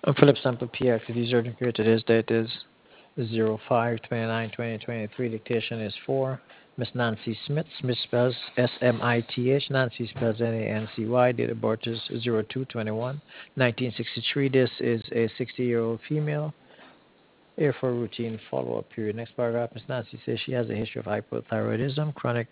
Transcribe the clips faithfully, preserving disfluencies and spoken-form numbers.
And Philip sample P activities urgent period. Today's date is zero five twenty-nine twenty twenty-three. Dictation is four. Miss Nancy Smith. Smith spells S M I T H. Nancy spells N A N C Y. Date of birth is zero two twenty-one nineteen sixty-three. This is a sixty-year-old female. Here for routine follow-up period. Next paragraph. Miss Nancy says she has a history of hypothyroidism, chronic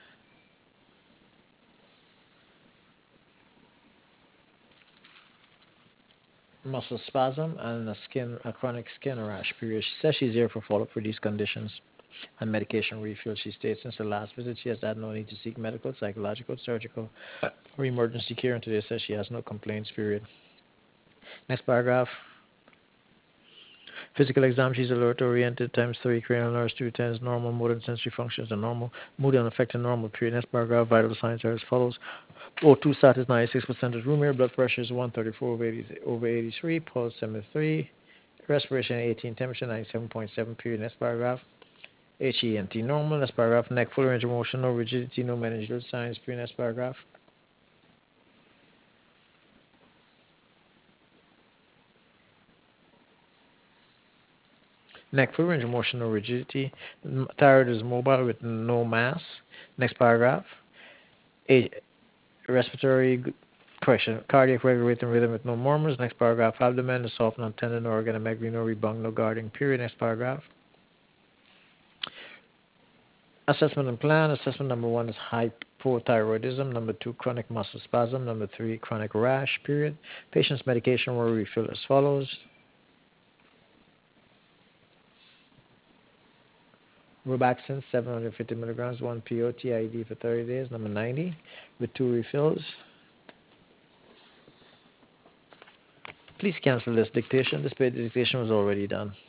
muscle spasm, and a skin, a chronic skin rash period. She says she's here for follow-up for these conditions and medication refill. She states since her last visit, she has had no need to seek medical, psychological, surgical, or emergency care, and today says she has no complaints. Period. Next paragraph. Physical exam, she's alert oriented, times three, cranial nerves, two tens, normal, motor and sensory functions are normal, mood and affected normal. Period. Next paragraph. Vital signs are as follows. O two status ninety-six percent is room air, blood pressure is one thirty-four over, eighty, over eighty-three, pulse seventy-three, respiration eighteen, temperature ninety-seven point seven. Period. Next paragraph. H E N T normal. Next paragraph. Neck full range of motion, no rigidity, no meningeal signs. Period. Next paragraph. Neck full range of motion, no rigidity. Thyroid is mobile with no mass. Next paragraph. A- respiratory correction. Cardiac regulating rhythm with no murmurs. Next paragraph. Abdomen is soft, non tender, no organomegaly, no rebung, no guarding. Period. Next paragraph. Assessment and plan. Assessment number one is hypothyroidism. Number two, chronic muscle spasm. Number three, chronic rash. Period. Patient's medication will refill as follows: Robaxin, seven hundred fifty milligrams, one P O T I D for thirty days. Number ninety, with two refills. Please cancel this dictation. This dictation was already done.